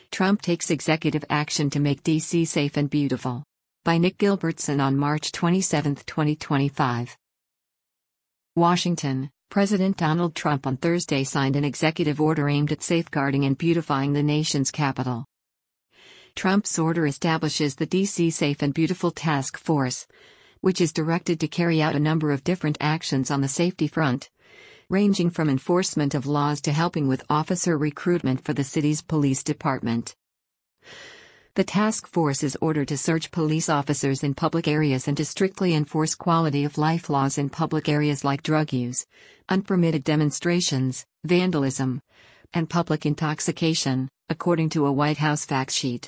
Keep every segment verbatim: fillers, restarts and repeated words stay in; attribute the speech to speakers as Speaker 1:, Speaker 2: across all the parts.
Speaker 1: Trump takes executive action to make D C safe and beautiful. By Nick Gilbertson on March twenty-seventh, twenty twenty-five. Washington, President Donald Trump on Thursday signed an executive order aimed at safeguarding and beautifying the nation's capital. Trump's order establishes the D C Safe and Beautiful Task Force, which is directed to carry out a number of different actions on the safety front, ranging from enforcement of laws to helping with officer recruitment for the city's police department. The task force is ordered to search police officers in public areas and to strictly enforce quality of life laws in public areas like drug use, unpermitted demonstrations, vandalism, and public intoxication, according to a White House fact sheet.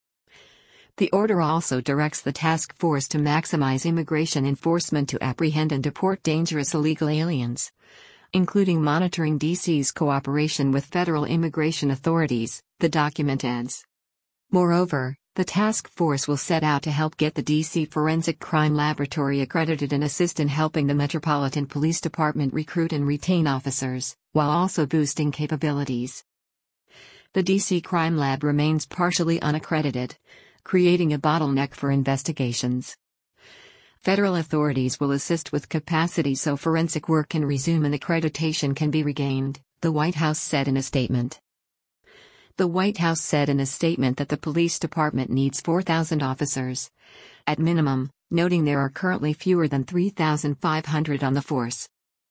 Speaker 1: The order also directs the task force to maximize immigration enforcement to apprehend and deport dangerous illegal aliens, including monitoring D C's cooperation with federal immigration authorities, the document adds. Moreover, the task force will set out to help get the D C Forensic Crime Laboratory accredited and assist in helping the Metropolitan Police Department recruit and retain officers, while also boosting capabilities. The D C Crime Lab remains partially unaccredited, creating a bottleneck for investigations. Federal authorities will assist with capacity so forensic work can resume and accreditation can be regained, the White House said in a statement. The White House said in a statement that the police department needs four thousand officers, at minimum, noting there are currently fewer than three thousand five hundred on the force.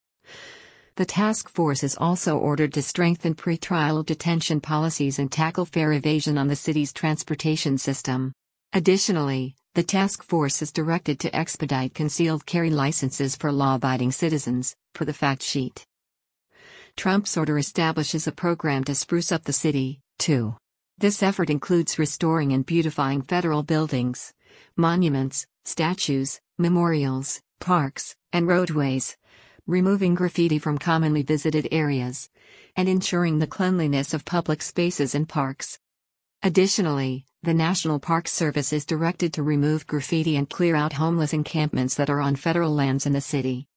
Speaker 1: The task force is also ordered to strengthen pretrial detention policies and tackle fare evasion on the city's transportation system. Additionally, the task force is directed to expedite concealed carry licenses for law-abiding citizens, per the fact sheet. Trump's order establishes a program to spruce up the city, too. This effort includes restoring and beautifying federal buildings, monuments, statues, memorials, parks, and roadways, removing graffiti from commonly visited areas, and ensuring the cleanliness of public spaces and parks. Additionally, the National Park Service is directed to remove graffiti and clear out homeless encampments that are on federal lands in the city.